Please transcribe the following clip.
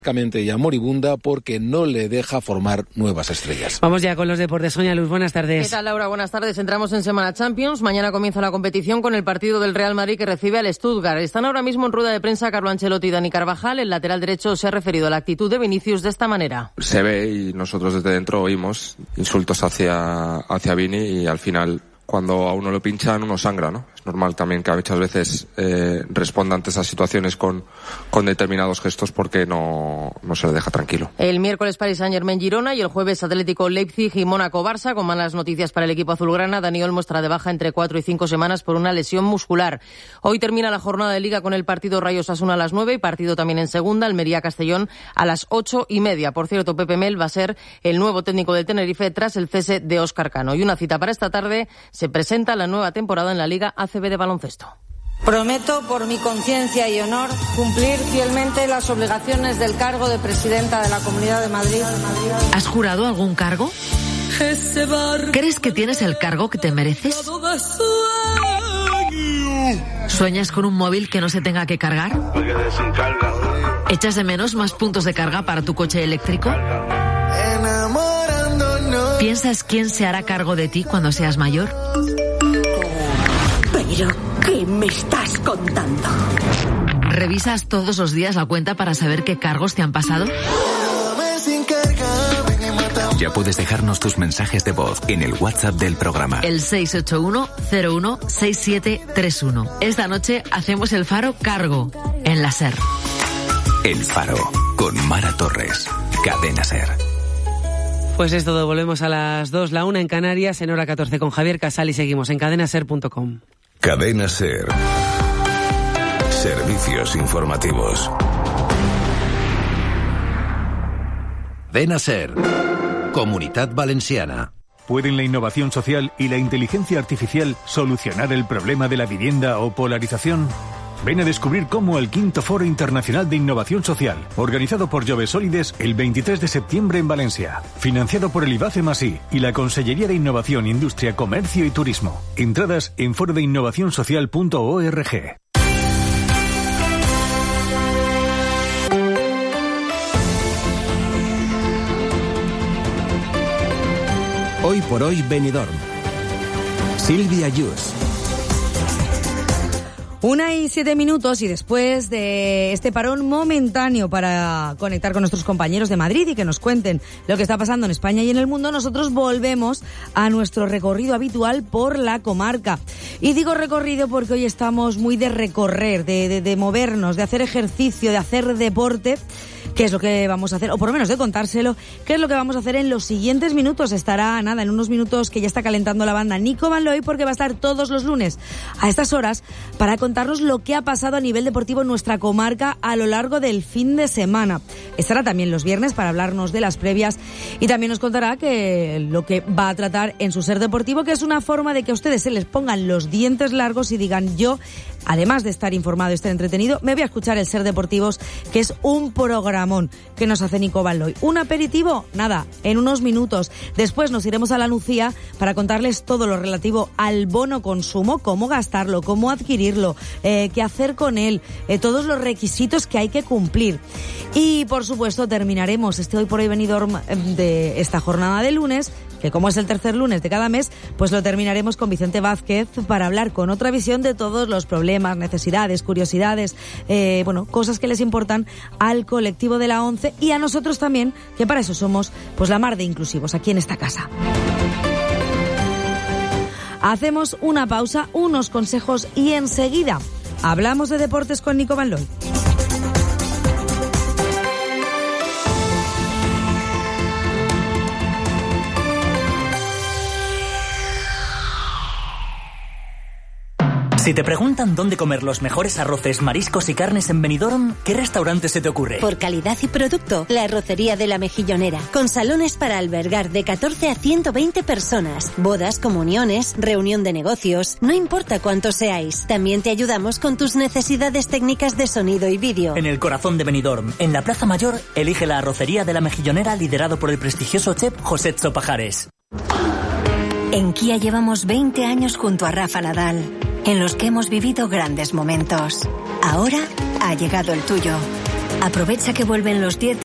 ya moribunda porque no le deja formar nuevas estrellas. Vamos ya con los deportes. Sonia Luz, buenas tardes. ¿Qué tal, Laura? Buenas tardes. Entramos en Semana Champions. Mañana comienza la competición con el partido del Real Madrid que recibe al Stuttgart. Están ahora mismo en rueda de prensa Carlo Ancelotti y Dani Carvajal. El lateral derecho se ha referido a la actitud de Vinicius de esta manera. Se ve y nosotros desde dentro oímos insultos hacia Vini y al final, cuando a uno lo pinchan, uno sangra, ¿no? Es normal también que muchas veces responda ante esas situaciones con determinados gestos porque no se le deja tranquilo. El miércoles Paris Saint-Germain-Girona y el jueves Atlético Leipzig y Mónaco-Barça. Con malas noticias para el equipo azulgrana. Dani Olmo estará de baja entre 4 y 5 semanas por una lesión muscular. Hoy termina la jornada de Liga con el partido Rayo Osasuna a las 9 y partido también en segunda, Almería-Castellón a las 8:30. Por cierto, Pepe Mel va a ser el nuevo técnico del Tenerife tras el cese de Óscar Cano. Y una cita para esta tarde: se presenta la nueva temporada en la Liga ACB de baloncesto. Prometo, por mi conciencia y honor, cumplir fielmente las obligaciones del cargo de presidenta de la Comunidad de Madrid. ¿Has jurado algún cargo? ¿Crees que tienes el cargo que te mereces? ¿Sueñas con un móvil que no se tenga que cargar? ¿Echas de menos más puntos de carga para tu coche eléctrico? ¿Piensas quién se hará cargo de ti cuando seas mayor? ¿Pero qué me estás contando? ¿Revisas todos los días la cuenta para saber qué cargos te han pasado? Ya puedes dejarnos tus mensajes de voz en el WhatsApp del programa. El 681-016731. Esta noche hacemos el Faro Cargo en la SER. El Faro con Mara Torres. Cadena SER. Pues es todo, volvemos a las 2, la 1 en Canarias, en hora 14 con Javier Casal y seguimos en cadenaser.com. Cadena SER. Servicios informativos. Cadena SER. Comunitat Valenciana. ¿Pueden la innovación social y la inteligencia artificial solucionar el problema de la vivienda o polarización? Ven a descubrir cómo el quinto Foro Internacional de Innovación Social, organizado por Jovesólides el 23 de septiembre en Valencia, financiado por el IBACE+I y la Consellería de Innovación, Industria, Comercio y Turismo. Entradas en forodeinnovacionsocial.org. Hoy por hoy Benidorm. Silvia Yus. 1:07 y después de este parón momentáneo para conectar con nuestros compañeros de Madrid y que nos cuenten lo que está pasando en España y en el mundo, nosotros volvemos a nuestro recorrido habitual por la comarca. Y digo recorrido porque hoy estamos muy de recorrer, de movernos, de hacer ejercicio, de hacer deporte. ¿Qué es lo que vamos a hacer? O por lo menos de contárselo, ¿qué es lo que vamos a hacer en los siguientes minutos? Estará, en unos minutos que ya está calentando la banda Nico Van Looy, porque va a estar todos los lunes a estas horas para contarnos lo que ha pasado a nivel deportivo en nuestra comarca a lo largo del fin de semana. Estará también los viernes para hablarnos de las previas y también nos contará que lo que va a tratar en su Ser Deportivo, que es una forma de que a ustedes se les pongan los dientes largos y digan: yo, además de estar informado y estar entretenido, me voy a escuchar el Ser Deportivos, que es un programón que nos hace Nico Van Looy. ¿Un aperitivo? Nada, en unos minutos. Después nos iremos a la Nucía para contarles todo lo relativo al bono consumo, cómo gastarlo, cómo adquirirlo, qué hacer con él, todos los requisitos que hay que cumplir. Y, por supuesto, terminaremos este Hoy por Hoy Benidorm de esta jornada de lunes, que como es el tercer lunes de cada mes, pues lo terminaremos con Vicente Vázquez para hablar con otra visión de todos los problemas, necesidades, curiosidades, cosas que les importan al colectivo de la ONCE y a nosotros también, que para eso somos pues la mar de inclusivos aquí en esta casa. Hacemos una pausa, unos consejos y enseguida hablamos de deportes con Nico Van Looy. Si te preguntan dónde comer los mejores arroces, mariscos y carnes en Benidorm, ¿qué restaurante se te ocurre? Por calidad y producto, la Arrocería de la Mejillonera, con salones para albergar de 14 a 120 personas, bodas, comuniones, reunión de negocios, no importa cuántos seáis. También te ayudamos con tus necesidades técnicas de sonido y vídeo. En el corazón de Benidorm, en la Plaza Mayor, elige la Arrocería de la Mejillonera, liderado por el prestigioso chef José Pajares. En Kia llevamos 20 años junto a Rafa Nadal, en los que hemos vivido grandes momentos. Ahora ha llegado el tuyo. Aprovecha que vuelven los 10